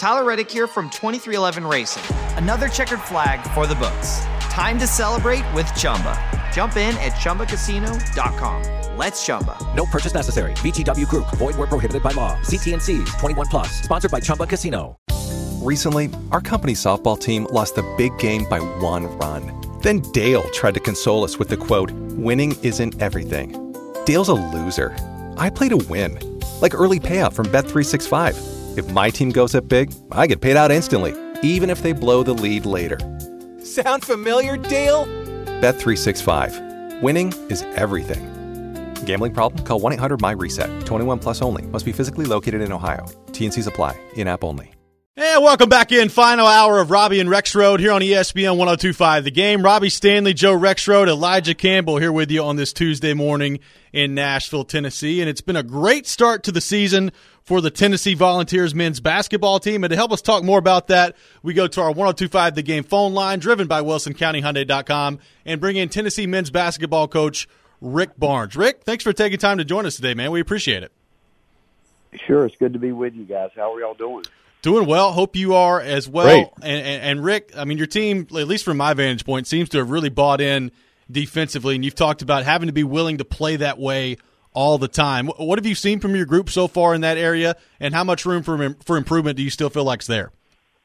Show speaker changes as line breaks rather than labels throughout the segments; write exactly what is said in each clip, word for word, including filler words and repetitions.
Tyler Reddick here from twenty-three eleven Racing. Another checkered flag for the books. Time to celebrate with Chumba. Jump in at Chumba Casino dot com. Let's Chumba.
No purchase necessary. V G W Group. Void where prohibited by law. See T N Cs. twenty-one plus. Sponsored by Chumba Casino.
Recently, our company softball team lost a big game by one run. Then Dale tried to console us with the quote, "Winning isn't everything." Dale's a loser. I play to win. Like early payout from Bet three sixty-five. If my team goes up big, I get paid out instantly, even if they blow the lead later. Sound familiar, Dale? Bet three sixty-five. Winning is everything. Gambling problem? Call one eight hundred M Y reset. twenty-one plus only. Must be physically located in Ohio. T N Cs apply. In-app only.
And welcome back in. Final hour of Robbie and Rexroad here on E S P N one oh two point five The Game. Robbie Stanley, Joe Rexroad, Elijah Campbell here with you on this Tuesday morning in Nashville, Tennessee. And it's been a great start to the season for the Tennessee Volunteers men's basketball team. And to help us talk more about that, we go to our one oh two point five The Game phone line, driven by Wilson County Hyundai dot com, and bring in Tennessee men's basketball coach Rick Barnes. Rick, thanks for taking time to join us today, man. We appreciate it.
Sure, it's good to be with you guys. How are y'all doing?
Doing well. Hope you are as well. And, and, and Rick, I mean, your team, at least from my vantage point, seems to have really bought in defensively, and you've talked about having to be willing to play that way all the time. What have you seen from your group so far in that area, and how much room for for improvement do you still feel like's there?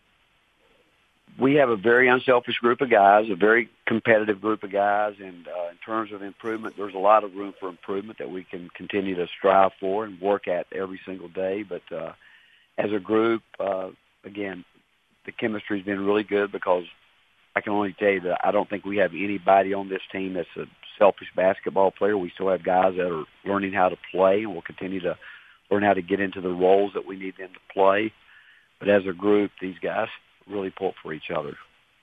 We have a very unselfish group of guys, a very competitive group of guys, and uh, in terms of improvement, there's a lot of room for improvement that we can continue to strive for and work at every single day. But uh, as a group, uh, again, the chemistry's been really good because I can only tell you that I don't think we have anybody on this team that's a selfish basketball player. We still have guys that are learning how to play, and we'll continue to learn how to get into the roles that we need them to play. But as a group, these guys really pull for each other.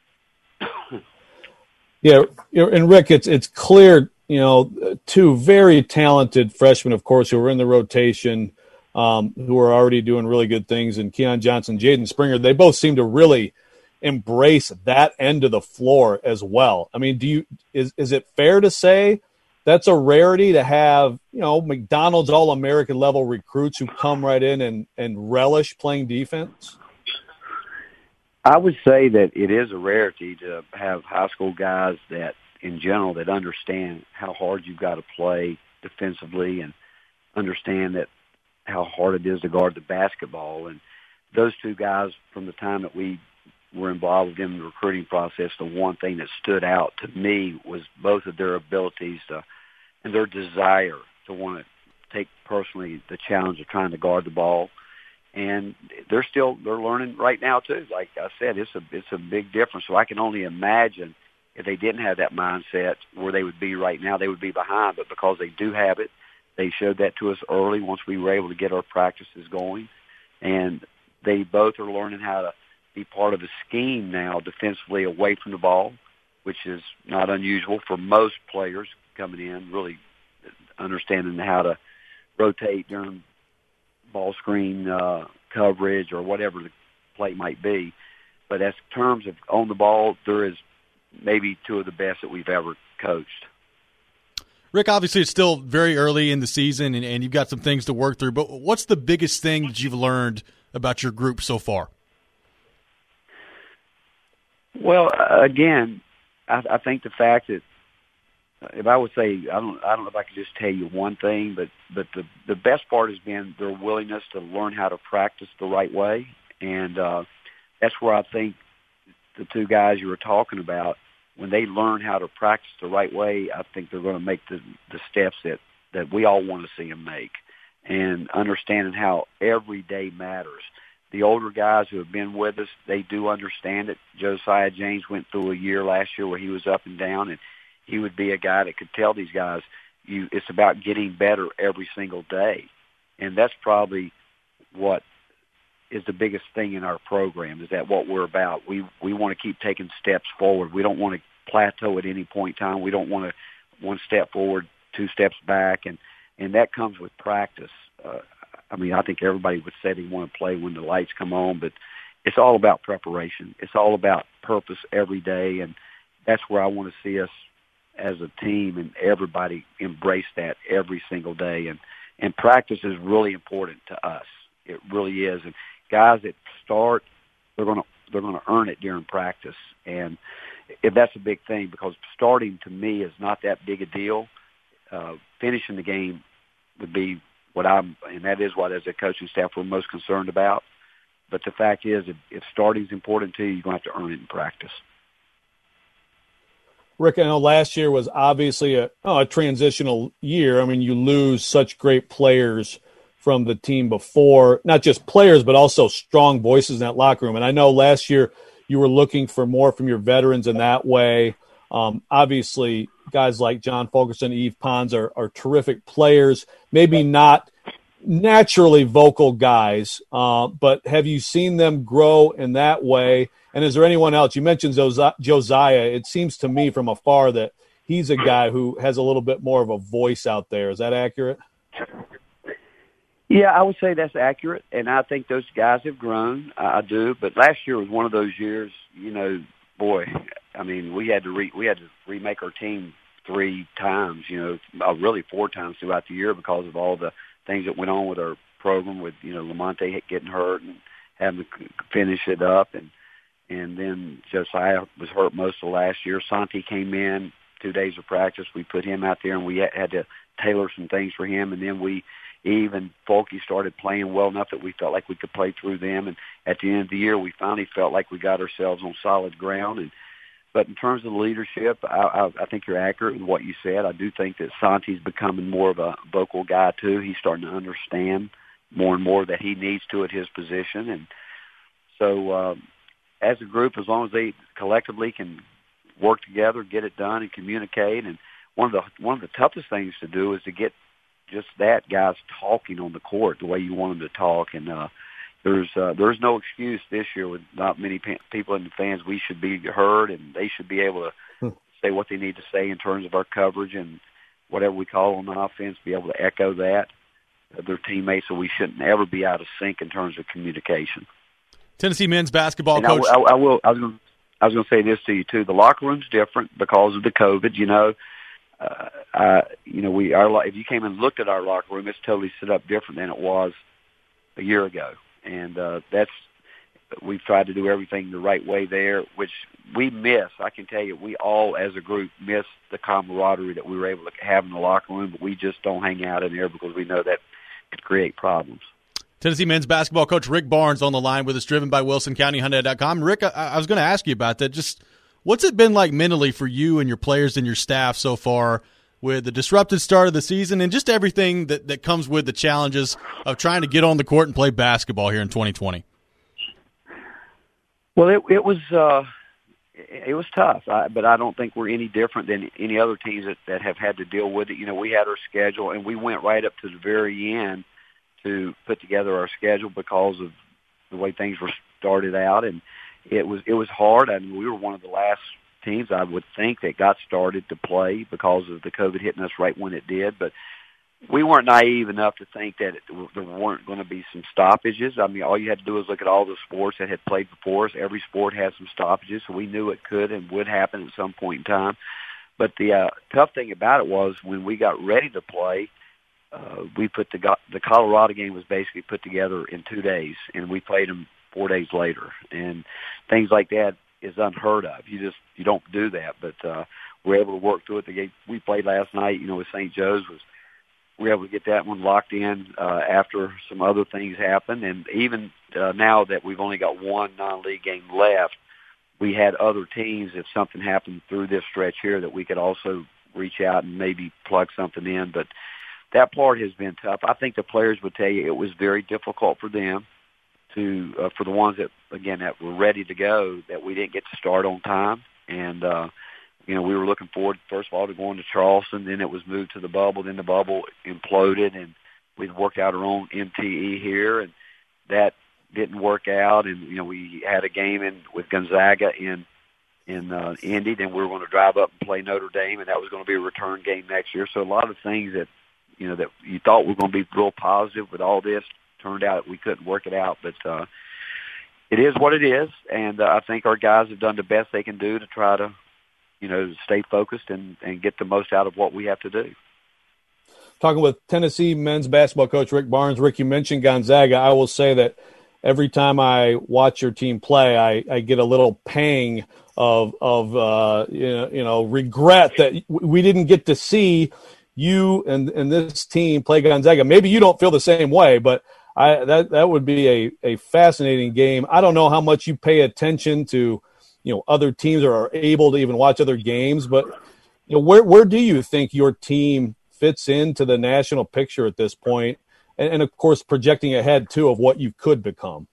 Yeah, and Rick, it's it's clear, you know, two very talented freshmen, of course, who are in the rotation, um, who are already doing really good things, and Keon Johnson, Jaden Springer, they both seem to really embrace that end of the floor as well. I mean, do you is is it fair to say that's a rarity to have, you know, McDonald's All-American level recruits who come right in and, and relish playing defense?
I would say that it is a rarity to have high school guys that, in general, that understand how hard you've got to play defensively and understand that how hard it is to guard the basketball. And those two guys, from the time that we were involved in the recruiting process, the one thing that stood out to me was both of their abilities to, and their desire to want to take personally the challenge of trying to guard the ball. And they're still they're learning right now too. Like I said, it's a it's a big difference. So I can only imagine if they didn't have that mindset where they would be right now. They would be behind, but because they do have it, they showed that to us early once we were able to get our practices going. And they both are learning how to be part of a scheme now defensively away from the ball, which is not unusual for most players coming in, really understanding how to rotate during ball screen uh, coverage or whatever the play might be. But as terms of on the ball, there is maybe two of the best that we've ever coached.
Rick, obviously it's still very early in the season, and, and you've got some things to work through, but what's the biggest thing that you've learned about your group so far?
Well, again, I, I think the fact that if I would say, I don't, I don't know if I could just tell you one thing, but, but the, the best part has been their willingness to learn how to practice the right way. And uh, that's where I think the two guys you were talking about, when they learn how to practice the right way, I think they're going to make the, the steps that, that we all want to see them make. And understanding how every day matters. The older guys who have been with us, they do understand it. Josiah James went through a year last year where he was up and down, and he would be a guy that could tell these guys, you, it's about getting better every single day. And that's probably what is the biggest thing in our program, is that what we're about. We we want to keep taking steps forward. We don't want to plateau at any point in time. We don't want to one step forward, two steps back, and, and that comes with practice. Uh, I mean, I think everybody would say they want to play when the lights come on, but it's all about preparation. It's all about purpose every day, and that's where I want to see us as a team, and everybody embrace that every single day. And, and practice is really important to us. It really is. And guys that start, they're going to they're going to earn it during practice, and if that's a big thing because starting to me is not that big a deal. Uh, finishing the game would be what I'm, and that is what as a coaching staff we're most concerned about. But the fact is, if, if starting is important to you, you're going to have to earn it in practice.
Rick, I know last year was obviously a, oh, a transitional year. I mean, you lose such great players from the team before, not just players, but also strong voices in that locker room. And I know last year you were looking for more from your veterans in that way. Um, obviously, guys like John Fulkerson, Yves Pons are, are terrific players, maybe not naturally vocal guys, uh, but have you seen them grow in that way? And is there anyone else? You mentioned Josiah. It seems to me from afar that he's a guy who has a little bit more of a voice out there. Is that accurate?
Yeah, I would say that's accurate, and I think those guys have grown. I do, but last year was one of those years, you know, boy, I mean, we had to re- we had to remake our team three times, you know, uh, really four times throughout the year because of all the things that went on with our program with, you know, Lamonte getting hurt and having to finish it up, and and then Josiah was hurt most of last year. Santi came in two days of practice. We put him out there, and we had to tailor some things for him, and then we even Folky started playing well enough that we felt like we could play through them, and at the end of the year, we finally felt like we got ourselves on solid ground. And but in terms of leadership, I, I, I think you're accurate in what you said. I do think that Santi's becoming more of a vocal guy too. He's starting to understand more and more that he needs to at his position, and so um, as a group, as long as they collectively can work together, get it done, and communicate. And one of the one of the toughest things to do is to get just that guys talking on the court the way you want them to talk. And uh, there's uh, there's no excuse this year with not many pa- people in the fans. We should be heard, and they should be able to hmm. say what they need to say in terms of our coverage and whatever we call on the offense, be able to echo that of their teammates. So we shouldn't ever be out of sync in terms of communication.
Tennessee men's basketball
and
coach.
I, I, I will. I was going. I was going to say this to you too. The locker room's different because of the COVID. You know, uh, uh, you know, we our if you came and looked at our locker room, it's totally set up different than it was a year ago, and uh, that's we've tried to do everything the right way there, which we miss. I can tell you, we all as a group miss the camaraderie that we were able to have in the locker room, but we just don't hang out in there because we know that could create problems.
Tennessee men's basketball coach Rick Barnes on the line with us, driven by Wilson County Hyundai dot com. Rick, I, I was going to ask you about that. Just what's it been like mentally for you and your players and your staff so far with the disrupted start of the season and just everything that, that comes with the challenges of trying to get on the court and play basketball here in twenty twenty?
Well, it, it was uh, it was tough, I, but I don't think we're any different than any other teams that, that have had to deal with it. You know, we had our schedule, and we went right up to the very end to put together our schedule because of the way things were started out, and it was it was hard. I mean, we were one of the last teams, I would think, that got started to play because of the COVID hitting us right when it did. But we weren't naive enough to think that it, there weren't going to be some stoppages. I mean, all you had to do was look at all the sports that had played before us. Every sport has some stoppages, so we knew it could and would happen at some point in time. But the uh, tough thing about it was when we got ready to play, Uh, we put the the Colorado game was basically put together in two days, and we played them four days later. And things like that is unheard of. You just you don't do that. But uh, we're able to work through it. The game we played last night, you know, with Saint Joe's was we were able to get that one locked in uh, after some other things happened. And even uh, now that we've only got one non-league game left, we had other teams. If something happened through this stretch here, that we could also reach out and maybe plug something in, but. That part has been tough. I think the players would tell you it was very difficult for them to, uh, for the ones that, again, that were ready to go, that we didn't get to start on time. And, uh, you know, we were looking forward, first of all, to going to Charleston. Then it was moved to the bubble. Then the bubble imploded, and we'd worked out our own M T E here, and that didn't work out. And, you know, we had a game in with Gonzaga in in uh, Indy. Then we were going to drive up and play Notre Dame, and that was going to be a return game next year. So a lot of things that, you know, that you thought were going to be real positive with all this, turned out we couldn't work it out. But uh, it is what it is, and uh, I think our guys have done the best they can do to try to, you know, stay focused and, and get the most out of what we have to do.
Talking with Tennessee men's basketball coach Rick Barnes. Rick, you mentioned Gonzaga. I will say that every time I watch your team play, I, I get a little pang of of uh, you know, you know regret that we didn't get to see you and, and this team play Gonzaga. Maybe you don't feel the same way, but I that that would be a, a fascinating game. I don't know how much you pay attention to, you know, other teams or are able to even watch other games, but you know, where where do you think your team fits into the national picture at this point? And, and of course, projecting ahead too of what you could become.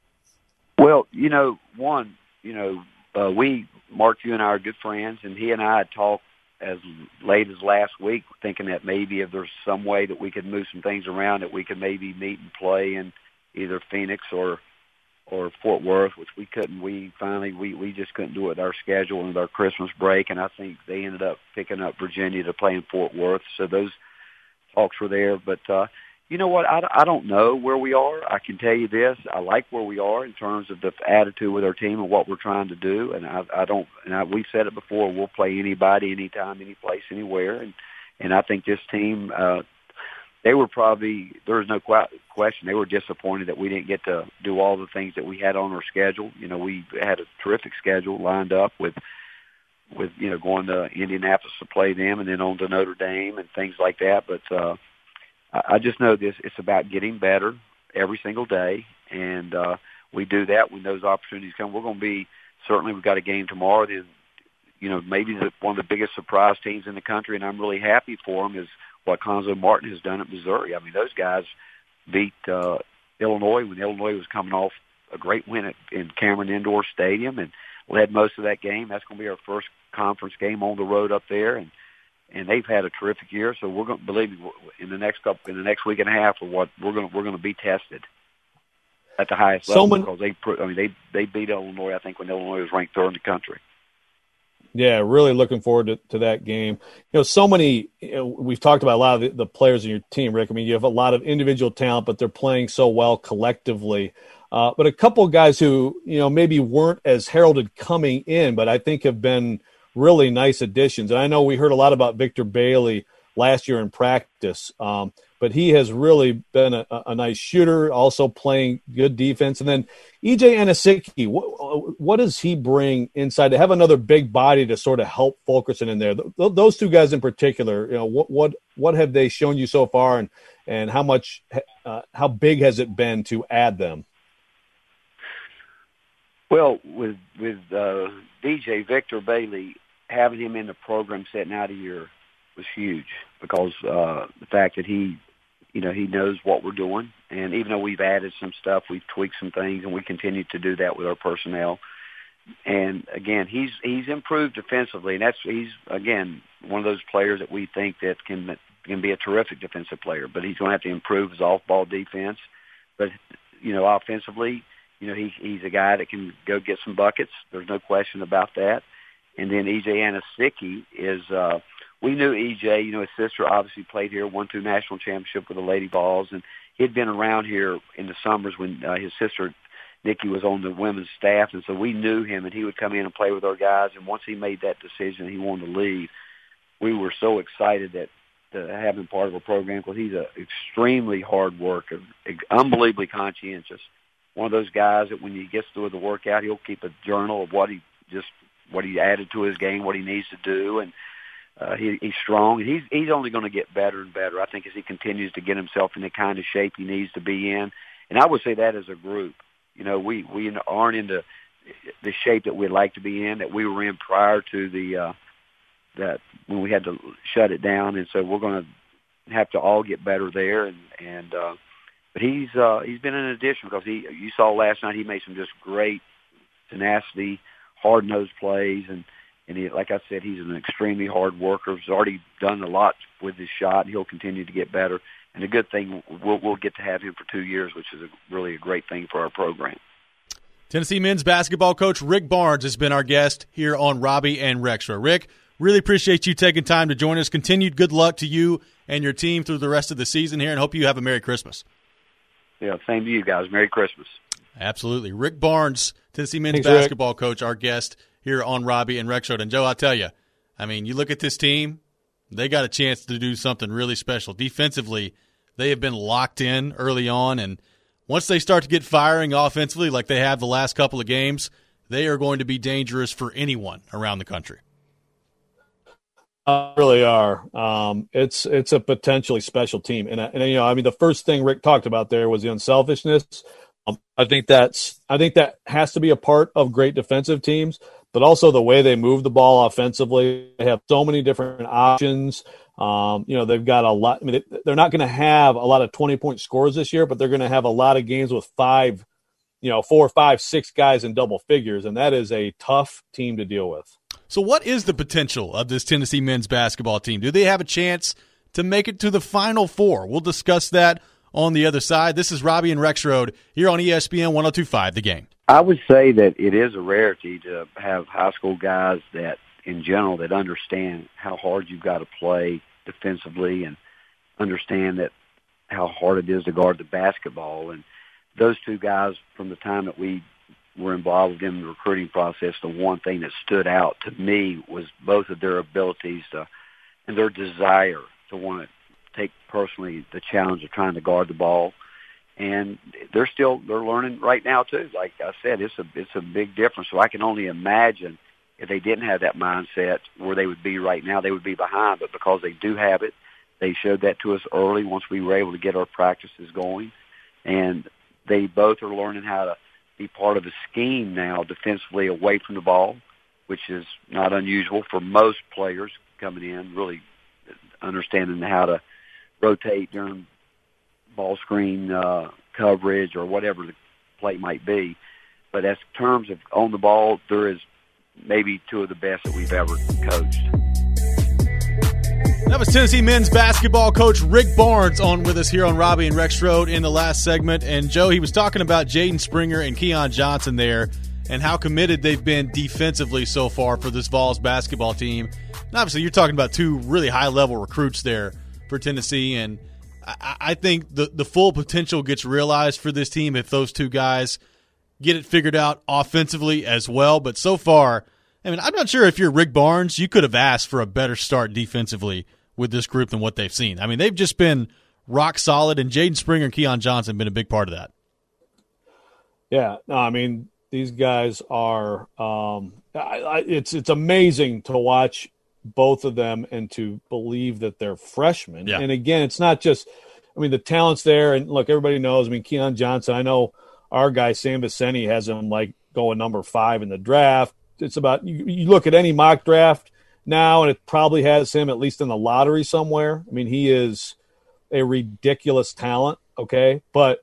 Well, you know, one, you know, uh, we, Mark, you and I are good friends, and he and I had talked as late as last week, thinking that maybe if there's some way that we could move some things around, that we could maybe meet and play in either Phoenix or or Fort Worth, which we couldn't. We finally we, we just couldn't do it with our schedule and with our Christmas break, and I think they ended up picking up Virginia to play in Fort Worth. So those talks were there, but uh, you know what? I, I don't know where we are. I can tell you this: I like where we are in terms of the attitude with our team and what we're trying to do. And I, I don't. And I, we've said it before: we'll play anybody, anytime, any place, anywhere. And and I think this team, uh, they were probably there was no question they were disappointed that we didn't get to do all the things that we had on our schedule. You know, we had a terrific schedule lined up with. with, you know, going to Indianapolis to play them and then on to Notre Dame and things like that. But uh, I just know this, it's about getting better every single day. And uh, we do that when those opportunities come. We're going to be, certainly we've got a game tomorrow. Then, you know, maybe the, one of the biggest surprise teams in the country, and I'm really happy for them, is what Cuonzo Martin has done at Missouri. I mean, those guys beat uh, Illinois when Illinois was coming off a great win at, in Cameron Indoor Stadium and led most of that game. That's going to be our first conference game on the road up there, and and they've had a terrific year. So we're going to believe me, in the next couple, in the next week and a half, or what we're going to, we're going to be tested at the highest level
so
because they, I mean, they they beat Illinois. I think when Illinois was ranked third in the country.
Yeah, really looking forward to, to that game. You know, so many, you know, we've talked about a lot of the, the players in your team, Rick. I mean, you have a lot of individual talent, but they're playing so well collectively. Uh, but a couple of guys who, you know, maybe weren't as heralded coming in, but I think have been really nice additions. And I know we heard a lot about Victor Bailey last year in practice, um, but he has really been a, a nice shooter, also playing good defense. And then E J Anosike, what, what does he bring inside to have another big body to sort of help Fulkerson in there? Th- those two guys in particular, you know, what what what have they shown you so far, and and how much, uh, how big has it been to add them?
Well, with with uh, D J Victor Bailey, having him in the program setting out a year was huge because uh, the fact that he, you know, he knows what we're doing, and even though we've added some stuff, we've tweaked some things, and we continue to do that with our personnel. And again, he's he's improved defensively, and that's he's again one of those players that we think that can can be a terrific defensive player, but he's going to have to improve his off-ball defense. But you know, offensively, you know, he, he's a guy that can go get some buckets. There's no question about that. And then E J Anosike is, uh, we knew E J, you know, his sister obviously played here, won two national championships with the Lady Vols, and he'd been around here in the summers when uh, his sister, Nikki, was on the women's staff, and so we knew him, and he would come in and play with our guys, and once he made that decision he wanted to leave, we were so excited that to have him part of our program because he's an extremely hard worker, unbelievably conscientious. One of those guys that when he gets through the workout, he'll keep a journal of what he just what he added to his game, what he needs to do, and uh, he, he's strong. And he's he's only going to get better and better, I think, as he continues to get himself in the kind of shape he needs to be in. And I would say that as a group, you know, we we aren't in the the shape that we'd like to be in, that we were in prior to the uh, that when we had to shut it down. And so we're going to have to all get better there, and and. Uh, But he's uh, he's been an addition because he you saw last night he made some just great tenacity, hard nosed plays, and and he, like I said, he's an extremely hard worker. He's already done a lot with his shot, and he'll continue to get better. And the good thing, we'll we'll get to have him for two years, which is a, really a great thing for our program.
Tennessee men's basketball coach Rick Barnes has been our guest here on Robbie and Rexra. Rick, really appreciate you taking time to join us. Continued good luck to you and your team through the rest of the season here, and hope you have a Merry Christmas.
Yeah, same to you guys. Merry Christmas.
Absolutely. Rick Barnes, Tennessee men's
Thanks,
basketball
Rick.
coach, our guest here on Robbie and Rex Road. And, Joe, I'll tell you, I mean, you look at this team, they got a chance to do something really special. Defensively, they have been locked in early on, and once they start to get firing offensively like they have the last couple of games, they are going to be dangerous for anyone around the country.
Uh, really are. Um, it's it's a potentially special team, and, and you know, I mean, the first thing Rick talked about there was the unselfishness. Um, I think that's I think that has to be a part of great defensive teams, but also the way they move the ball offensively. They have so many different options. Um, you know, they've got a lot. I mean, they, they're not going to have a lot of twenty-point scores this year, but they're going to have a lot of games with five, you know, four, five, six guys in double figures, and that is a tough team to deal with.
So what is the potential of this Tennessee men's basketball team? Do they have a chance to make it to the Final Four? We'll discuss that on the other side. This is Robbie and Rexroad here on E S P N one oh two point five The Game.
I would say that it is a rarity to have high school guys that, in general, that understand how hard you've got to play defensively and understand that how hard it is to guard the basketball. And those two guys, from the time that we were involved in the recruiting process, the one thing that stood out to me was both of their abilities to, and their desire to want to take personally the challenge of trying to guard the ball. And they're still, they're learning right now too. Like I said, it's a, it's a big difference. So I can only imagine if they didn't have that mindset where they would be right now, they would be behind. But because they do have it, they showed that to us early once we were able to get our practices going. And they both are learning how to be part of a scheme now defensively away from the ball, which is not unusual for most players coming in, really understanding how to rotate during ball screen uh, coverage or whatever the play might be. But as terms of on the ball, there is maybe two of the best that we've ever coached.
That was Tennessee men's basketball coach Rick Barnes on with us here on Robbie and Rexroad in the last segment. And, Joe, he was talking about Jaden Springer and Keon Johnson there and how committed they've been defensively so far for this Vols basketball team. And obviously, you're talking about two really high-level recruits there for Tennessee, and I, I think the, the full potential gets realized for this team if those two guys get it figured out offensively as well. But so far, I mean, I'm not sure if you're Rick Barnes, you could have asked for a better start defensively with this group than what they've seen. I mean, they've just been rock solid, and Jaden Springer and Keon Johnson have been a big part of that.
Yeah, no, I mean, these guys are um, – it's it's amazing to watch both of them and to believe that they're freshmen.
Yeah.
And, again, it's not just – I mean, the talent's there. And, look, everybody knows. I mean, Keon Johnson, I know our guy Sam Vicente has him, like, going number five in the draft. It's about you, – you look at any mock draft now, and it probably has him at least in the lottery somewhere. I mean, he is a ridiculous talent, okay? But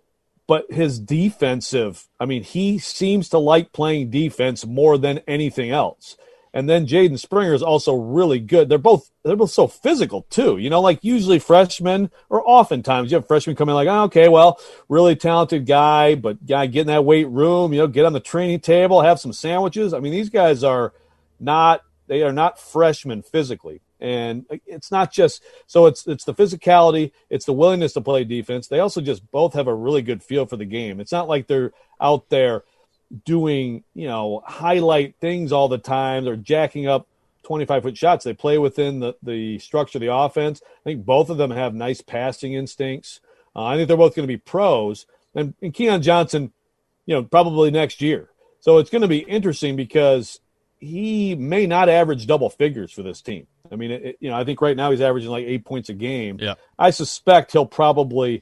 but his defensive, I mean, he seems to like playing defense more than anything else. And then Jaden Springer is also really good. They're both they're both so physical too. You know, like usually freshmen, or oftentimes you have freshmen come in like, oh, okay, well, really talented guy, but guy get in that weight room, you know, get on the training table, have some sandwiches. I mean, these guys are not they are not freshmen physically. And it's not just so it's it's the physicality, it's the willingness to play defense. They also just both have a really good feel for the game. It's not like they're out there doing, you know, highlight things all the time. They're jacking up twenty-five foot shots. They play within the, the structure of the offense. I think both of them have nice passing instincts. Uh, I think they're both going to be pros. And, and Keon Johnson, you know, probably next year. So it's going to be interesting because he may not average double figures for this team. I mean, it, you know, I think right now he's averaging like eight points a game.
Yeah.
I suspect he'll probably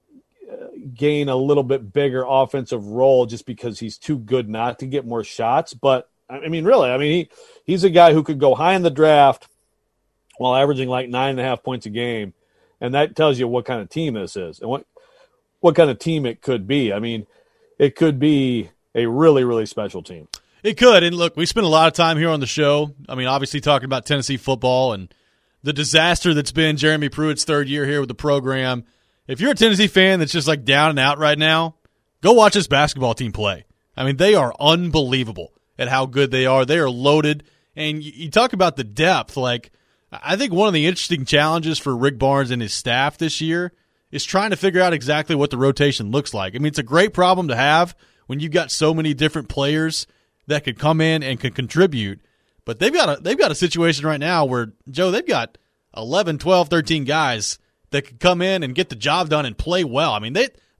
uh, gain a little bit bigger offensive role just because he's too good not to get more shots. But, I mean, really, I mean, he he's a guy who could go high in the draft while averaging like nine and a half points a game. And that tells you what kind of team this is and what, what kind of team it could be. I mean, it could be a really, really special team.
It could, and look, we spent a lot of time here on the show. I mean, obviously talking about Tennessee football and the disaster that's been Jeremy Pruitt's third year here with the program. If you're a Tennessee fan that's just like down and out right now, go watch this basketball team play. I mean, they are unbelievable at how good they are. They are loaded, and you talk about the depth. Like, I think one of the interesting challenges for Rick Barnes and his staff this year is trying to figure out exactly what the rotation looks like. I mean, it's a great problem to have when you've got so many different players that could come in and could contribute. But they've got a they've got a situation right now where, Joe, they've got eleven, twelve, thirteen guys that could come in and get the job done and play well. I mean, they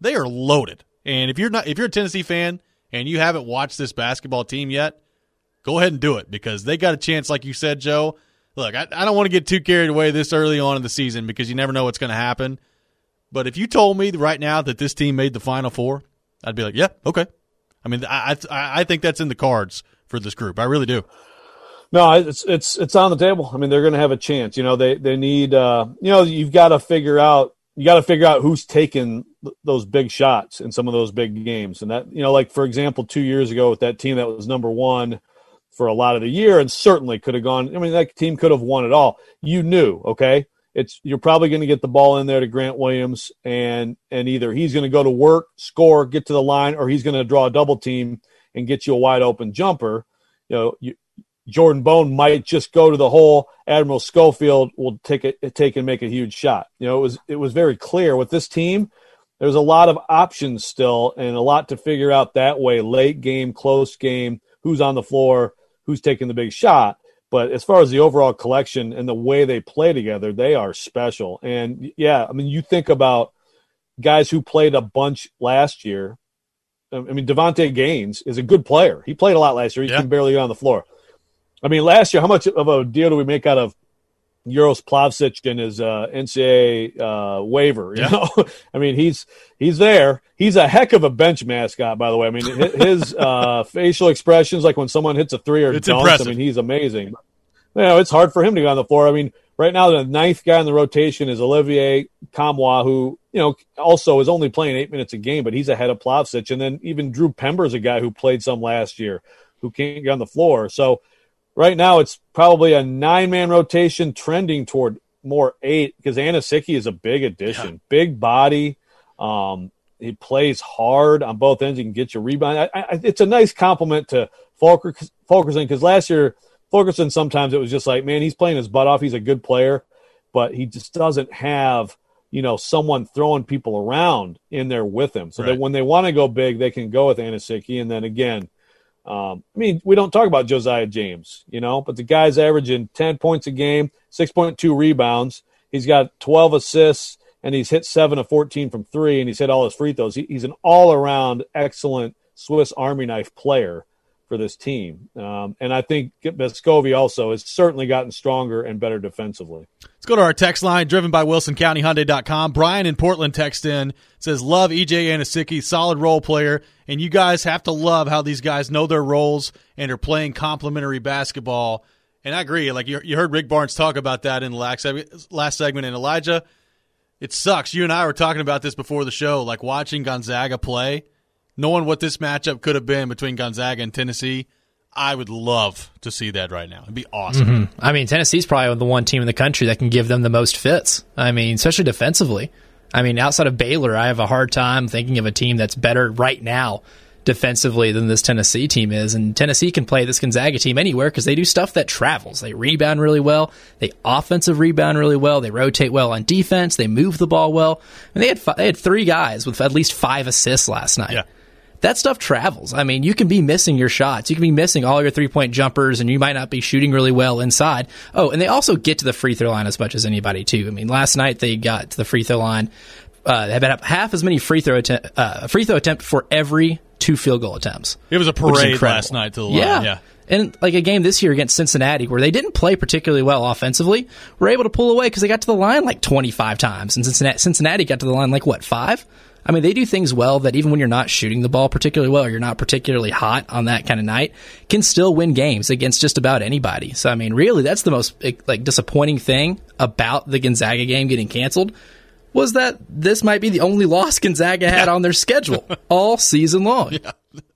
they are loaded. And if you're not, if you're a Tennessee fan and you haven't watched this basketball team yet, go ahead and do it because they got a chance, like you said, Joe. Look, I, I don't want to get too carried away this early on in the season because you never know what's going to happen. But if you told me right now that this team made the Final Four, I'd be like, yeah, okay. I mean, I I, I think that's in the cards for this group. I really do.
No, it's it's it's on the table. I mean, they're going to have a chance. You know, they they need. Uh, you know, you've got to figure out. You got to figure out who's taking th- those big shots in some of those big games, and that you know, like for example, two years ago with that team that was number one for a lot of the year, and certainly could have gone. I mean, that team could have won it all. You knew, okay. It's you're probably going to get the ball in there to Grant Williams, and and either he's going to go to work, score, get to the line, or he's going to draw a double team and get you a wide open jumper. You know, you, Jordan Bone might just go to the hole. Admiral Schofield will take it, take and make a huge shot. You know, it was it was very clear with this team. There's a lot of options still, and a lot to figure out that way. Late game, close game, who's on the floor, who's taking the big shot. But as far as the overall collection and the way they play together, they are special. And, yeah, I mean, you think about guys who played a bunch last year. I mean, Devontae Gaines is a good player. He played a lot last year. He yeah. can barely get on the floor. I mean, last year, how much of a deal do we make out of Uros Plavsic and his uh, N C double A uh, waiver? You yeah. know, I mean, he's he's there. He's a heck of a bench mascot, by the way. I mean, his uh, facial expressions, like when someone hits a three or
it's
dunks,
impressive.
I mean, he's amazing. You know, it's hard for him to go on the floor. I mean, right now the ninth guy in the rotation is Olivier Kamwa, who you know also is only playing eight minutes a game, but he's ahead of Plavsic. And then even Drew Pember's a guy who played some last year, who can't get on the floor. So. Right now, it's probably a nine-man rotation trending toward more eight because Anosike is a big addition. Yeah. Big body. Um, he plays hard on both ends. He can get you rebound. I, I, it's a nice compliment to Fulker, Fulkerson because last year, Fulkerson sometimes it was just like, man, he's playing his butt off. He's a good player, but he just doesn't have, you know, someone throwing people around in there with him. So right. that when they want to go big, they can go with Anosike. And then again, Um, I mean, we don't talk about Josiah James, you know, but the guy's averaging ten points a game, six point two rebounds. He's got twelve assists, and he's hit seven of fourteen from three, and he's hit all his free throws. He, he's an all-around excellent Swiss Army knife player for this team. Um, and I think Vescovi also has certainly gotten stronger and better defensively.
Let's go to our text line, driven by Wilson County Hyundai dot com. Brian in Portland texts in, says, love E J Anosike, solid role player, and you guys have to love how these guys know their roles and are playing complementary basketball. And I agree. Like you, you heard Rick Barnes talk about that in the last, last segment. And Elijah, it sucks. You and I were talking about this before the show, like watching Gonzaga play, knowing what this matchup could have been between Gonzaga and Tennessee. I would love to see that right now. It'd be awesome.
Mm-hmm. I mean, Tennessee's probably the one team in the country that can give them the most fits. I mean, especially defensively. I mean, outside of Baylor, I have a hard time thinking of a team that's better right now defensively than this Tennessee team is. And Tennessee can play this Gonzaga team anywhere because they do stuff that travels. They rebound really well. They offensive rebound really well. They rotate well on defense. They move the ball well. And they had fi- they had three guys with at least five assists last night.
Yeah.
That stuff travels. I mean, you can be missing your shots. You can be missing all your three-point jumpers, and you might not be shooting really well inside. Oh, and they also get to the free throw line as much as anybody, too. I mean, last night they got to the free throw line. Uh, they had half as many free throw attempt, uh, free throw attempt for every two field goal attempts.
It was a parade last night to the line.
Yeah.
yeah.
And like a game this year against Cincinnati where they didn't play particularly well offensively, were able to pull away because they got to the line like twenty-five times. And Cincinnati, Cincinnati got to the line like, what, five? I mean, they do things well that even when you're not shooting the ball particularly well or you're not particularly hot on that kind of night, can still win games against just about anybody. So, I mean, really, that's the most like disappointing thing about the Gonzaga game getting canceled was that this might be the only loss Gonzaga had yeah. on their schedule all season long.
Yeah.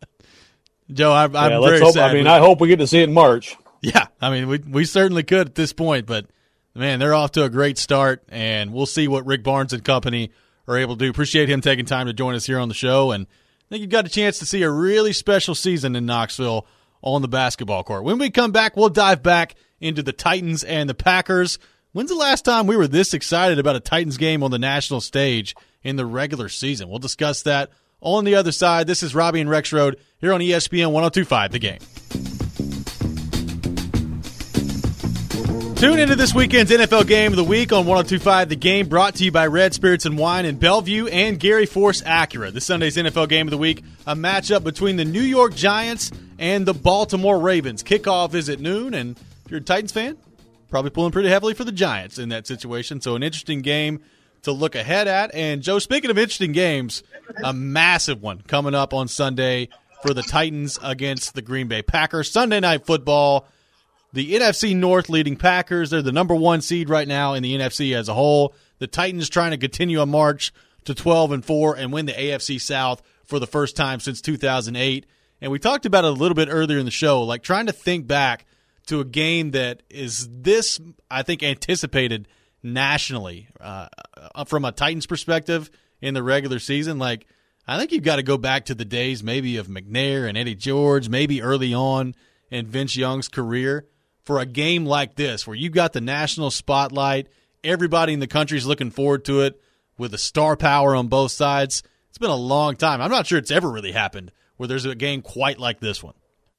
Joe, I'm, I'm
yeah,
very
let's hope,
sad.
I mean, I hope we get to see it in March.
Yeah, I mean, we we certainly could at this point, but, man, they're off to a great start, and we'll see what Rick Barnes and company are able to do. Appreciate him taking time to join us here on the show, and I think you've got a chance to see a really special season in Knoxville on the basketball court. When we come back, we'll dive back into the Titans and the Packers. When's the last time we were this excited about a Titans game on the national stage in the regular season? We'll discuss that on the other side. This is Robbie and Rexroad here on E S P N one oh two point five The Game. Tune into this weekend's N F L Game of the Week on one oh two point five The Game, brought to you by Red Spirits and Wine in Bellevue and Gary Force Acura. This Sunday's N F L Game of the Week, a matchup between the New York Giants and the Baltimore Ravens. Kickoff is at noon, and if you're a Titans fan, probably pulling pretty heavily for the Giants in that situation. So an interesting game to look ahead at. And, Joe, speaking of interesting games, a massive one coming up on Sunday for the Titans against the Green Bay Packers. Sunday Night Football. The N F C North leading Packers, they're the number one seed right now in the N F C as a whole. The Titans trying to continue a march to twelve and four and win the A F C South for the first time since two thousand eight. And we talked about it a little bit earlier in the show, like trying to think back to a game that is this, I think, anticipated nationally uh, from a Titans perspective in the regular season. Like, I think you've got to go back to the days maybe of McNair and Eddie George, maybe early on in Vince Young's career, for a game like this where you've got the national spotlight, everybody in the country is looking forward to it with the star power on both sides. It's been a long time. I'm not sure it's ever really happened where there's a game quite like this one.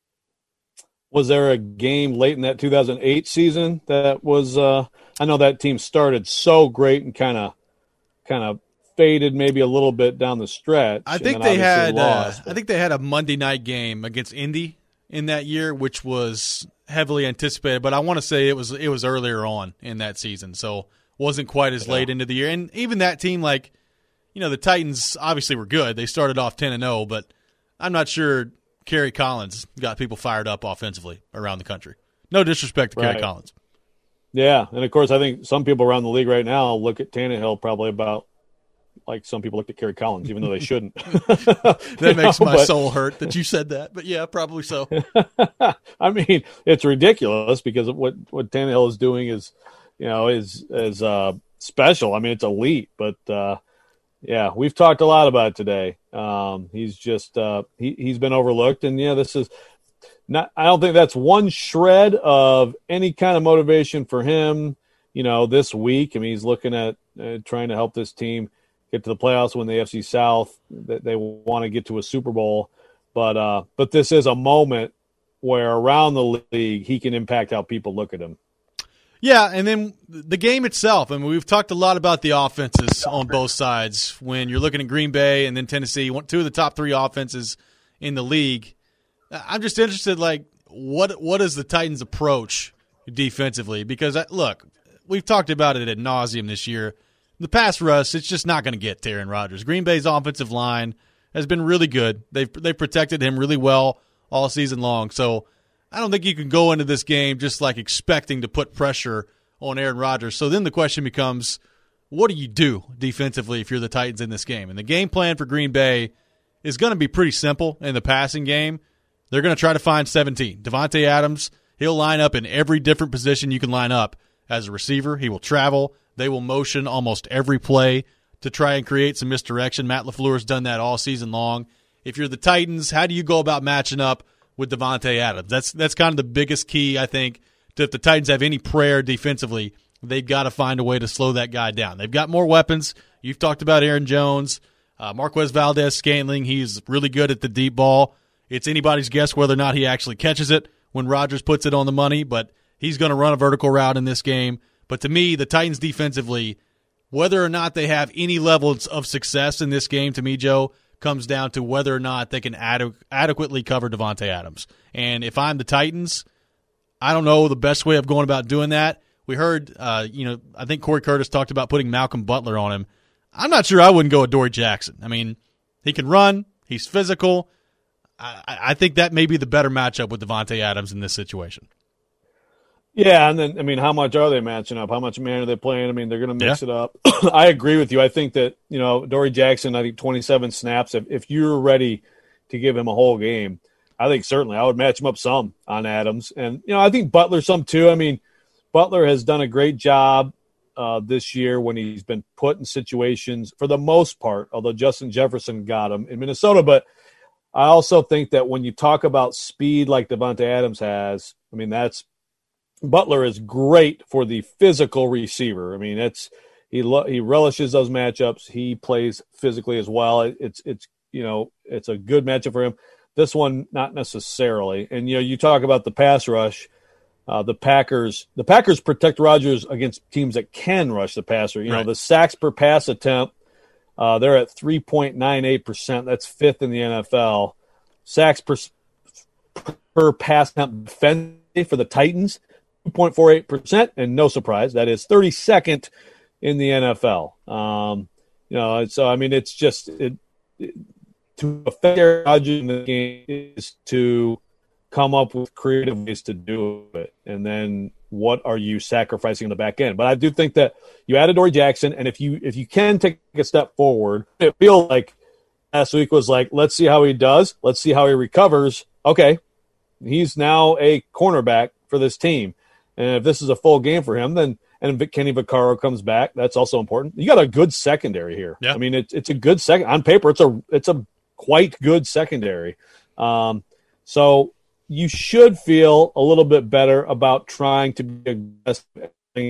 Was there a game late in that two thousand eight season that was uh, – I know that team started so great and kind of kind of faded maybe a little bit down the stretch.
I think they had lost, uh, I think they had a Monday night game against Indy in that year, which was heavily anticipated, but I want to say it was it was earlier on in that season, so wasn't quite as yeah. late into the year. And even that team, like, you know, the Titans obviously were good. They started off ten and oh, but I'm not sure Kerry Collins got people fired up offensively around the country. No disrespect to right. Kerry Collins.
Yeah, and of course I think some people around the league right now look at Tannehill probably about like some people look at Kerry Collins, even though they shouldn't.
That makes
know,
my
but,
soul hurt that you said that, but yeah, probably so.
I mean, it's ridiculous because what what Tannehill is doing is, you know, is is uh, special. I mean, it's elite. But uh, yeah, we've talked a lot about it today. Um, he's just uh, he he's been overlooked, and yeah, this is not. I don't think that's one shred of any kind of motivation for him. You know, this week. I mean, he's looking at uh, trying to help this team get to the playoffs, win the A F C South. That they want to get to a Super Bowl, but uh, but this is a moment where around the league he can impact how people look at him.
Yeah, and then the game itself. I mean, we've talked a lot about the offenses on both sides. When you're looking at Green Bay and then Tennessee, two of the top three offenses in the league. I'm just interested, like, what what is the Titans' approach defensively? Because look, we've talked about it ad nauseum this year. The pass rush, it's just not going to get to Aaron Rodgers. Green Bay's offensive line has been really good. They've they've protected him really well all season long. So I don't think you can go into this game just like expecting to put pressure on Aaron Rodgers. So then the question becomes, what do you do defensively if you're the Titans in this game? And the game plan for Green Bay is going to be pretty simple in the passing game. They're going to try to find seventeen. Davante Adams, he'll line up in every different position you can line up as a receiver. He will travel. They will motion almost every play to try and create some misdirection. Matt LaFleur's done that all season long. If you're the Titans, how do you go about matching up with Davante Adams? That's that's kind of the biggest key, I think, to if the Titans have any prayer defensively, they've got to find a way to slow that guy down. They've got more weapons. You've talked about Aaron Jones, uh, Marquez Valdez-Scantling. He's really good at the deep ball. It's anybody's guess whether or not he actually catches it when Rodgers puts it on the money, but he's going to run a vertical route in this game. But to me, the Titans defensively, whether or not they have any levels of success in this game, to me, Joe, comes down to whether or not they can adu- adequately cover Davante Adams. And if I'm the Titans, I don't know the best way of going about doing that. We heard, uh, you know, I think Corey Curtis talked about putting Malcolm Butler on him. I'm not sure I wouldn't go with Dory Jackson. I mean, he can run. He's physical. I, I think that may be the better matchup with Davante Adams in this situation.
Yeah, and then, I mean, how much are they matching up? How much man are they playing? I mean, they're going to mix yeah. it up. I agree with you. I think that, you know, Dory Jackson, I think twenty-seven snaps. If, if you're ready to give him a whole game, I think certainly I would match him up some on Adams. And, you know, I think Butler some too. I mean, Butler has done a great job uh, this year when he's been put in situations for the most part, although Justin Jefferson got him in Minnesota. But I also think that when you talk about speed like Davante Adams has, I mean, that's Butler is great for the physical receiver. I mean, it's he lo- he relishes those matchups. He plays physically as well. It, it's it's you know it's a good matchup for him. This one, not necessarily. And you know, you talk about the pass rush. uh, the Packers the Packers protect Rodgers against teams that can rush the passer. You
right.
know, the sacks per pass attempt, uh, they're at three point nine eight percent. That's fifth in the N F L. Sacks per, per pass attempt defensively for the Titans, two point four eight percent, and no surprise, that is thirty-second in the N F L. Um, you know, so, I mean, it's just it, it, to affect Aaron Rodgers in the game is to come up with creative ways to do it. And then what are you sacrificing in the back end? But I do think that you added Dory Jackson, and if you if you can take a step forward, it feels like last week was like, let's see how he does. Let's see how he recovers. Okay, he's now a cornerback for this team. And if this is a full game for him, then and Kenny Vaccaro comes back, that's also important. You got a good secondary here.
Yeah.
I mean, it's it's a good second on paper. It's a it's a quite good secondary. Um, so you should feel a little bit better about trying to be aggressive.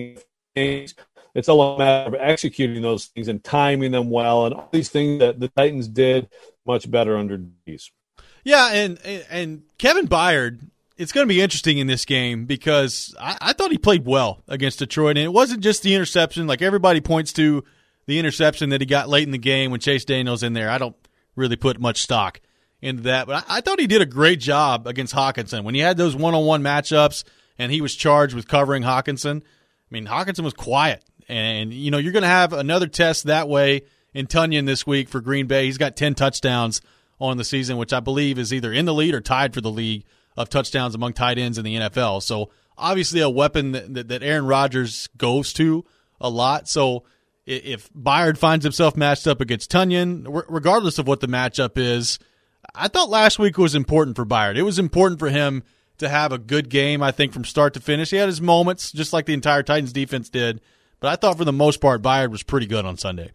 It's a matter of executing those things and timing them well, and all these things that the Titans did much better under these.
Yeah, and and Kevin Byard, it's going to be interesting in this game because I, I thought he played well against Detroit, and it wasn't just the interception. Like everybody points to the interception that he got late in the game when Chase Daniel's in there. I don't really put much stock into that, but I, I thought he did a great job against Hawkinson. When he had those one-on-one matchups and he was charged with covering Hawkinson, I mean, Hawkinson was quiet. And, you know, you're going to have another test that way in Tonyan this week for Green Bay. He's got ten touchdowns on the season, which I believe is either in the lead or tied for the league of touchdowns among tight ends in the N F L. So obviously a weapon that, that Aaron Rodgers goes to a lot. So if Byard finds himself matched up against Tonyan, regardless of what the matchup is, I thought last week was important for Byard. It was important for him to have a good game, I think, from start to finish. He had his moments, just like the entire Titans defense did. But I thought for the most part, Byard was pretty good on Sunday.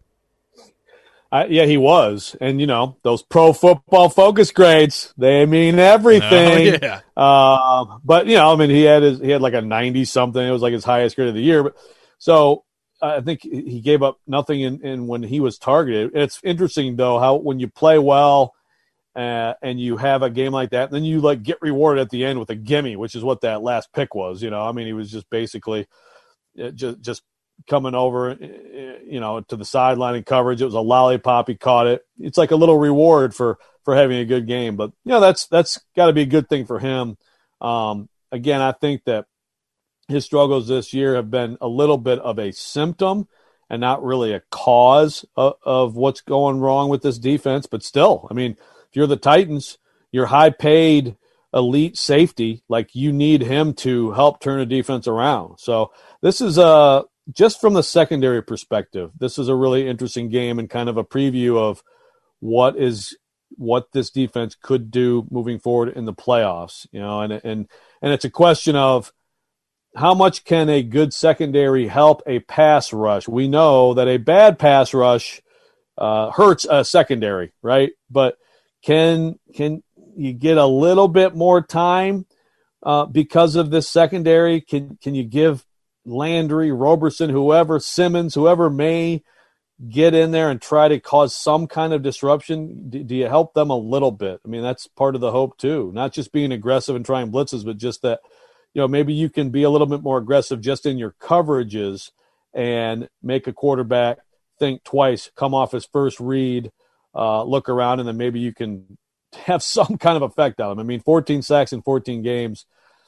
Uh, yeah, he was. And, you know, those pro football focus grades, they mean everything.
Oh, yeah.
Uh, but, you know, I mean, he had his, he had like a ninety-something. It was like his highest grade of the year. But So I think he gave up nothing in, in when he was targeted. It's interesting, though, how when you play well uh, and you have a game like that, then you, like, get rewarded at the end with a gimme, which is what that last pick was. You know, I mean, he was just basically just just – coming over, you know, to the sideline in coverage. It was a lollipop. He caught it. It's like a little reward for, for having a good game. But, you know, that's that's got to be a good thing for him. Um, again, I think that his struggles this year have been a little bit of a symptom and not really a cause of, of what's going wrong with this defense. But still, I mean, if you're the Titans, you're high-paid elite safety, like you need him to help turn a defense around. So this is a – just from the secondary perspective, this is a really interesting game and kind of a preview of what is what this defense could do moving forward in the playoffs. You know, and and and it's a question of how much can a good secondary help a pass rush. We know that a bad pass rush uh, hurts a secondary, right? But can can you get a little bit more time uh, because of this secondary? Can can you give Landry, Roberson, whoever, Simmons, whoever may get in there and try to cause some kind of disruption? Do, do you help them a little bit? I mean, that's part of the hope too, not just being aggressive and trying blitzes, but just that, you know, maybe you can be a little bit more aggressive just in your coverages and make a quarterback think twice, come off his first read, uh, look around, and then maybe you can have some kind of effect on him. I mean, fourteen sacks in fourteen games.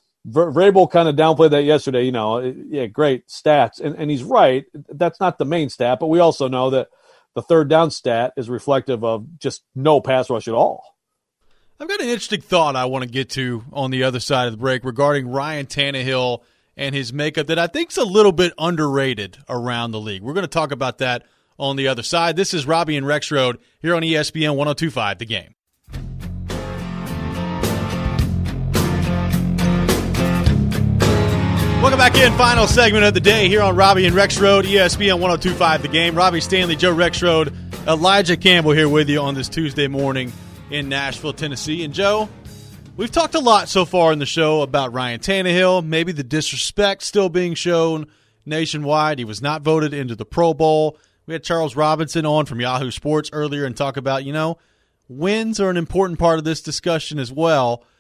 Vrabel kind of downplayed that yesterday, you know, yeah, great stats. And, and he's right. That's not the main stat, but we also know that the third down stat is reflective of just no pass rush at all.
I've got an interesting thought I want to get to on the other side of the break regarding Ryan Tannehill and his makeup that I think is a little bit underrated around the league. We're going to talk about that on the other side. This is Robbie and Rexroad here on E S P N one oh two point five, The Game. Welcome back in. Final segment of the day here on Robbie and Rexroad, E S P N one oh two point five The Game. Robbie Stanley, Joe Rexroad, Elijah Campbell here with you on this Tuesday morning in Nashville, Tennessee. And Joe, we've talked a lot so far in the show about Ryan Tannehill, maybe the disrespect still being shown nationwide. He was not voted into the Pro Bowl. We had Charles Robinson on from Yahoo Sports earlier and talk about, you know, wins are an important part of this discussion as well.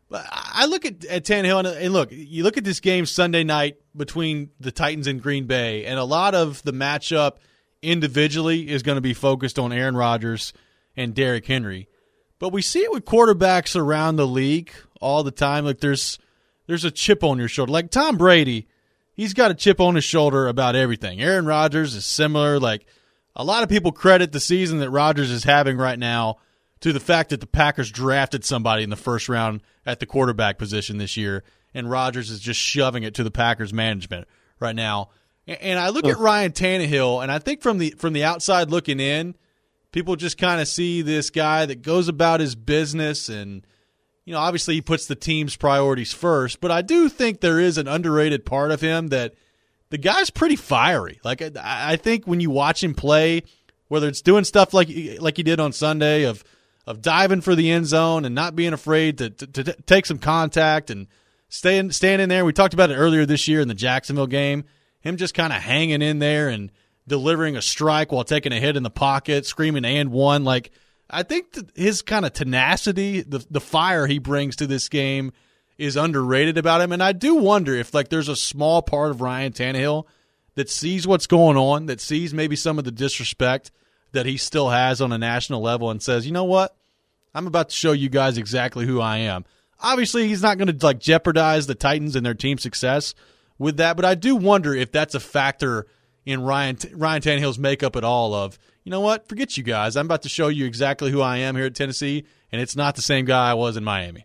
I look at, at Tannehill, and, and look, you look at this game Sunday night between the Titans and Green Bay, and a lot of the matchup individually is going to be focused on Aaron Rodgers and Derrick Henry. But we see it with quarterbacks around the league all the time. Like there's there's a chip on your shoulder. Like Tom Brady, he's got a chip on his shoulder about everything. Aaron Rodgers is similar. Like a lot of people credit the season that Rodgers is having right now to the fact that the Packers drafted somebody in the first round at the quarterback position this year, and Rodgers is just shoving it to the Packers management right now. And I look at Ryan Tannehill, and I think from the from the outside looking in, people just kind of see this guy that goes about his business, and you know, obviously he puts the team's priorities first. But I do think there is an underrated part of him that the guy's pretty fiery. Like I, I think when you watch him play, whether it's doing stuff like like he did on Sunday of of diving for the end zone and not being afraid to, to, to take some contact and staying staying in there. We talked about it earlier this year in the Jacksonville game. Him just kind of hanging in there and delivering a strike while taking a hit in the pocket, screaming and one. Like I think that his kind of tenacity, the the fire he brings to this game is underrated about him. And I do wonder if like there's a small part of Ryan Tannehill that sees what's going on, that sees maybe some of the disrespect that he still has on a national level and says, you know what? I'm about to show you guys exactly who I am. Obviously, he's not going to like jeopardize the Titans and their team success with that, but I do wonder if that's a factor in Ryan Ryan Tannehill's makeup at all of, you know what, forget you guys. I'm about to show you exactly who I am here at Tennessee, and it's not the same guy I was in Miami.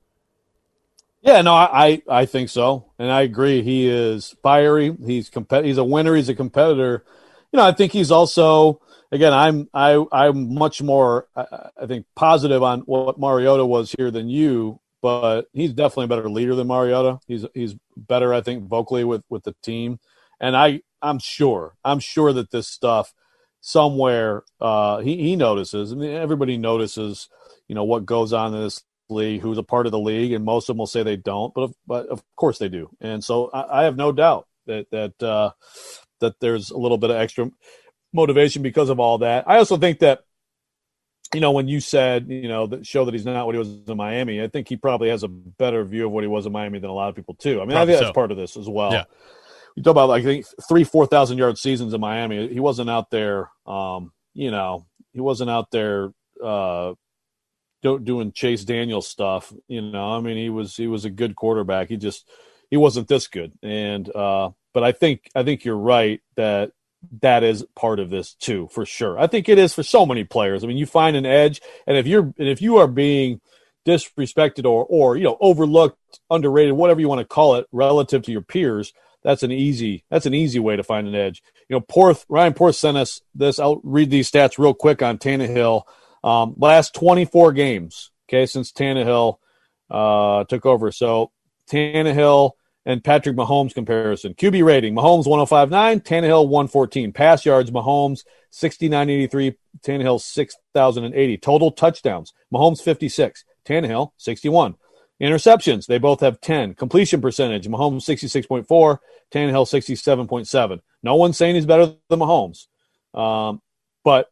Yeah, no, I, I think so, and I agree. He is fiery. He's compet- He's a winner. He's a competitor. You know, I think he's also – again, I'm I I'm much more I, I think positive on what Mariota was here than you, but he's definitely a better leader than Mariota. He's he's better, I think, vocally with, with the team, and I I'm sure I'm sure that this stuff somewhere uh, he he notices. I mean, everybody notices, you know, what goes on in this league, who's a part of the league, and most of them will say they don't, but but of course they do, and so I, I have no doubt that that uh, that there's a little bit of extra motivation because of all that. I also think that, you know, when you said, you know, that show that he's not what he was in Miami, I think he probably has a better view of what he was in Miami than a lot of people too. I mean, probably I think that's so. Part of this as well. Yeah. You talk about like I think three, four thousand yard seasons in Miami. He wasn't out there, um, you know, he wasn't out there uh, do, doing Chase Daniels stuff. You know, I mean, he was he was a good quarterback. He just he wasn't this good. And uh, but I think I think you're right that. That is part of this too, for sure. I think it is for so many players. I mean, you find an edge, and if you're and if you are being disrespected or or you know overlooked, underrated, whatever you want to call it, relative to your peers, that's an easy that's an easy way to find an edge. You know, Porth Ryan Porth sent us this. I'll read these stats real quick on Tannehill. Um, last twenty-four games, okay, since Tannehill uh, took over. So Tannehill and Patrick Mahomes comparison. Q B rating, Mahomes one oh five point nine, Tannehill one fourteen. Pass yards, Mahomes sixty-nine eighty-three, Tannehill six thousand eighty. Total touchdowns, Mahomes fifty-six, Tannehill sixty-one. Interceptions, they both have ten. Completion percentage, Mahomes sixty-six point four, Tannehill sixty-seven point seven. No one's saying he's better than Mahomes, um, but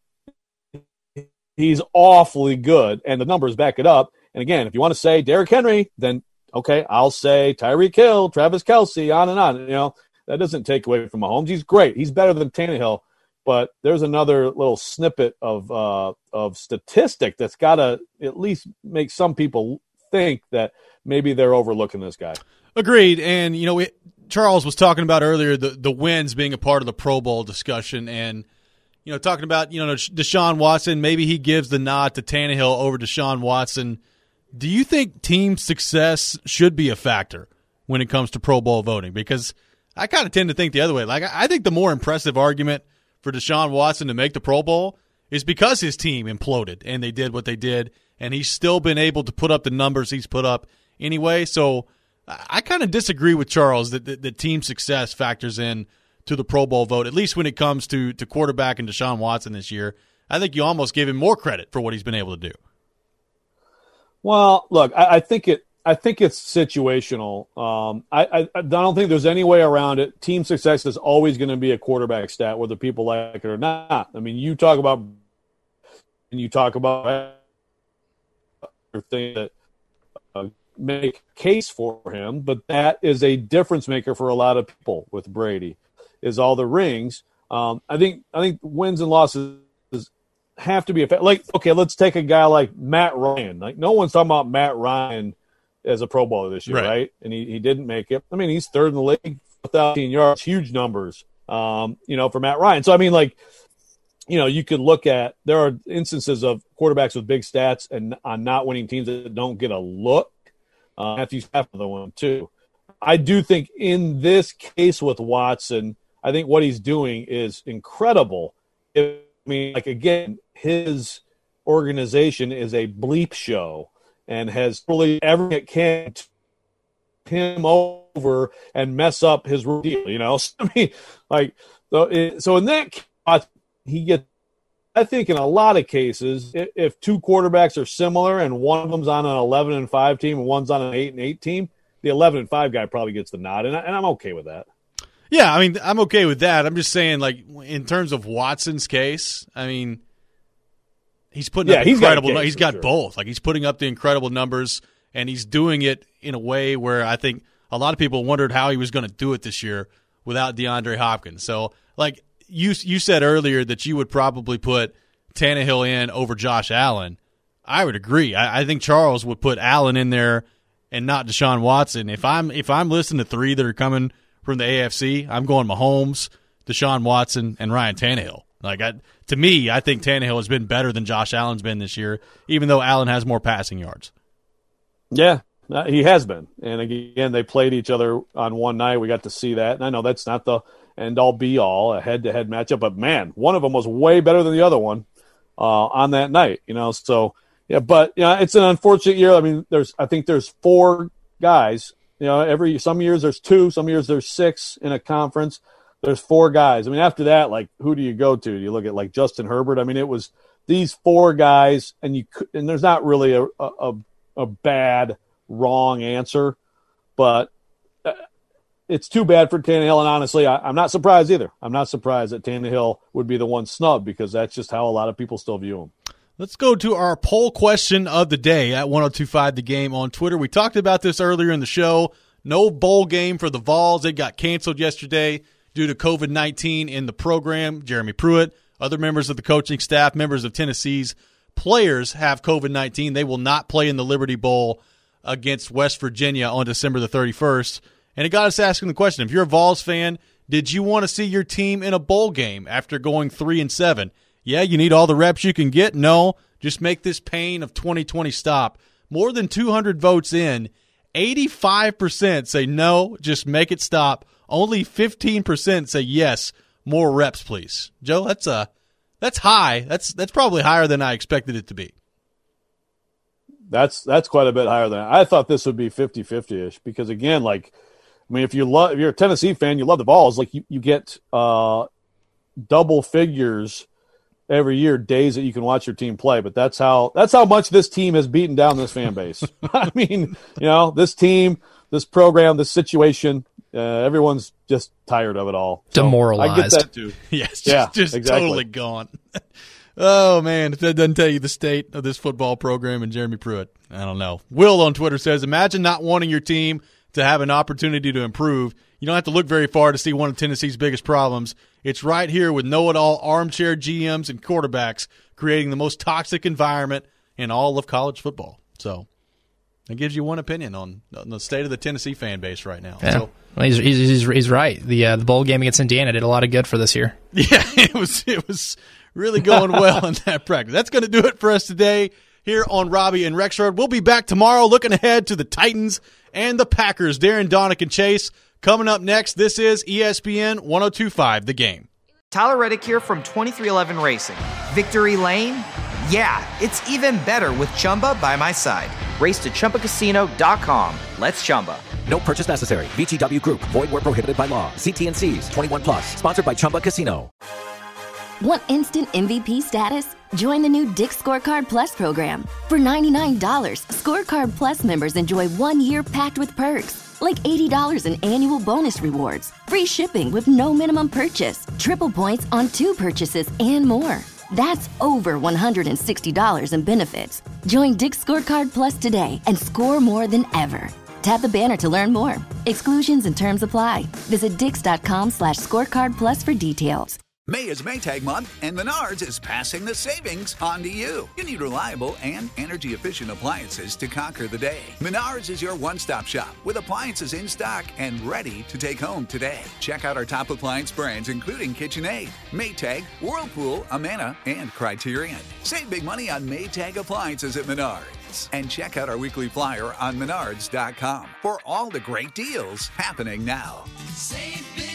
he's awfully good, and the numbers back it up. And again, if you want to say Derrick Henry, then okay, I'll say Tyreek Hill, Travis Kelce, on and on. You know, that doesn't take away from Mahomes. He's great. He's better than Tannehill. But there's another little snippet of uh, of statistic that's got to at least make some people think that maybe they're overlooking this guy.
Agreed. And, you know, it, Charles was talking about earlier the, the wins being a part of the Pro Bowl discussion. And, you know, talking about, you know, Deshaun Watson, maybe he gives the nod to Tannehill over Deshaun Watson. Do you think team success should be a factor when it comes to Pro Bowl voting? Because I kind of tend to think the other way. Like, I think the more impressive argument for Deshaun Watson to make the Pro Bowl is because his team imploded and they did what they did, and he's still been able to put up the numbers he's put up anyway. So I kind of disagree with Charles that the team success factors in to the Pro Bowl vote, at least when it comes to, to quarterback and Deshaun Watson this year. I think you almost give him more credit for what he's been able to do.
Well, look, I, I think it. I think it's situational. Um, I, I, I don't think there's any way around it. Team success is always going to be a quarterback stat, whether people like it or not. I mean, you talk about and you talk about thing that uh, make a case for him, but that is a difference maker for a lot of people with Brady, is all the rings. Um, I think I think wins and losses have to be a like. Okay, let's take a guy like Matt Ryan. Like no one's talking about Matt Ryan as a Pro Bowler this year, right? right? And he, he didn't make it. I mean, he's third in the league, one thousand yards, huge numbers. Um, you know, for Matt Ryan. So I mean, like, you know, you could look at there are instances of quarterbacks with big stats and on not winning teams that don't get a look. Uh, Matthew Stafford, the one too. I do think in this case with Watson, I think what he's doing is incredible. I mean, like again, his organization is a bleep show and has really everything it can to him over and mess up his deal. You know, so, I mean, like so. It, so in that case, he gets. I think in a lot of cases, if two quarterbacks are similar and one of them's on an eleven and five team and one's on an eight and eight team, the eleven and five guy probably gets the nod, and, I, and I'm okay with that.
Yeah, I mean, I'm okay with that. I'm just saying, like, in terms of Watson's case, I mean, he's putting
yeah,
up
he's
incredible.
got,
he's got
sure.
both. Like, he's putting up the incredible numbers, and he's doing it in a way where I think a lot of people wondered how he was going to do it this year without DeAndre Hopkins. So, like. You you said earlier that you would probably put Tannehill in over Josh Allen. I would agree. I, I think Charles would put Allen in there and not Deshaun Watson. If I'm if I'm listening to three that are coming from the A F C, I'm going Mahomes, Deshaun Watson, and Ryan Tannehill. Like I, to me, I think Tannehill has been better than Josh Allen's been this year, even though Allen has more passing yards.
Yeah, he has been. And again, they played each other on one night. We got to see that. And I know that's not the end all be all, a head-to-head matchup. But, man, one of them was way better than the other one uh, on that night. You know, so, yeah, but, you know, it's an unfortunate year. I mean, there's I think there's four guys. You know, every some years there's two, some years there's six in a conference. There's four guys. I mean, after that, like, who do you go to? Do you look at, like, Justin Herbert? I mean, it was these four guys, and you could, and there's not really a a, a bad, wrong answer, but it's too bad for Tannehill, and honestly, I, I'm not surprised either. I'm not surprised that Tannehill would be the one snubbed because that's just how a lot of people still view him.
Let's go to our poll question of the day at ten twenty-five The Game on Twitter. We talked about this earlier in the show. No bowl game for the Vols. It got canceled yesterday due to covid nineteen in the program. Jeremy Pruitt, other members of the coaching staff, members of Tennessee's players have covid nineteen. They will not play in the Liberty Bowl against West Virginia on December the thirty-first. And it got us asking the question, if you're a Vols fan, did you want to see your team in a bowl game after going three and seven? Yeah, you need all the reps you can get. No, just make this pain of twenty twenty stop. More than two hundred votes in, eighty-five percent say no, just make it stop. Only fifteen percent say yes, more reps, please. Joe, that's uh, that's high. That's that's probably higher than I expected it to be.
That's that's quite a bit higher than I thought. This would be fifty-fifty-ish because, again, like, I mean, if you love, if you're a Tennessee fan, you love the Vols. Like you, you get uh, double figures every year, days that you can watch your team play. But that's how that's how much this team has beaten down this fan base. I mean, you know, this team, this program, this situation, uh, everyone's just tired of it all. So
demoralized.
I get that too.
Yes, just,
yeah,
just
exactly.
totally gone. Oh, man, if that doesn't tell you the state of this football program and Jeremy Pruitt, I don't know. Will on Twitter says, imagine not wanting your team to have an opportunity to improve. You don't have to look very far to see one of Tennessee's biggest problems. It's right here with know-it-all armchair G Ms and quarterbacks creating the most toxic environment in all of college football. So that gives you one opinion on, on the state of the Tennessee fan base right now.
Yeah.
So,
well, he's, he's, he's right. The uh, the bowl game against Indiana did a lot of good for this year.
Yeah, it was it was really going well in that practice. That's going to do it for us today here on Robbie and Rexrode. We'll be back tomorrow looking ahead to the Titans and the Packers. Darren, Donick, and Chase coming up next. This is E S P N ten twenty-five The Game.
Tyler Reddick here from twenty-three eleven Racing. Victory Lane? Yeah, it's even better with Chumba by my side. Race to Chumba Casino dot com. Let's Chumba.
No purchase necessary. V G W Group. Void where prohibited by law. See T and C's. twenty-one plus. Sponsored by Chumba Casino.
Want instant M V P status? Join the new Dick's Scorecard Plus program. For ninety-nine dollars, Scorecard Plus members enjoy one year packed with perks, like eighty dollars in annual bonus rewards, free shipping with no minimum purchase, triple points on two purchases, and more. That's over one hundred sixty dollars in benefits. Join Dick's Scorecard Plus today and score more than ever. Tap the banner to learn more. Exclusions and terms apply. Visit dix.com slash scorecard plus for details.
May is Maytag month, and Menards is passing the savings on to you. You need reliable and energy-efficient appliances to conquer the day. Menards is your one-stop shop with appliances in stock and ready to take home today. Check out our top appliance brands, including KitchenAid, Maytag, Whirlpool, Amana, and Criterion. Save big money on Maytag appliances at Menards. And check out our weekly flyer on menards dot com for all the great deals happening now.
Save big.